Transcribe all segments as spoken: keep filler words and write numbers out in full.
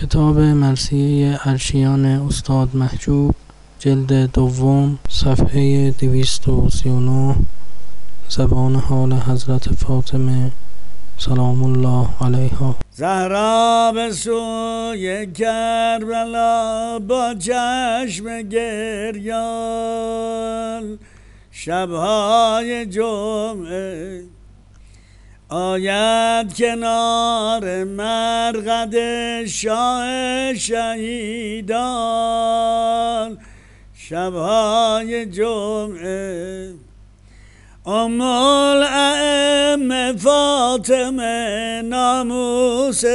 کتاب مرثیه ارشیان استاد محجوب، جلد دوم، صفحه دویست و سی و نه. زبان حال حضرت فاطمه سلام الله علیها. زهرا به سوی کربلا با چشم گریان، شبهای جمعه آید کنار مرقد شاه شهیدان. شبهای جمعه ام الائمه فاطمه ناموس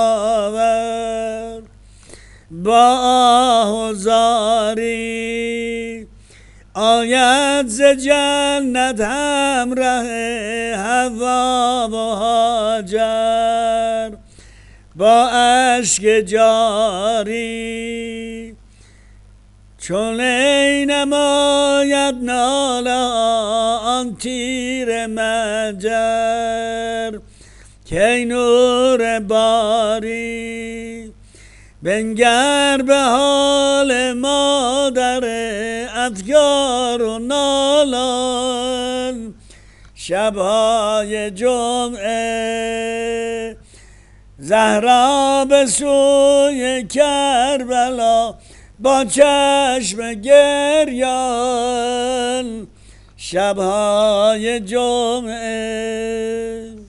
داور با آهوزاری آید ز جنت همراه حوا و هاجر با اشک جاری. چون ای نماید ناله آن تیر مجر که نور باری. بنگر به حال مادر افگار و نالان. شبهای جمعه زهرا به سوی کربلا با چشم گریان. شبهای جمعه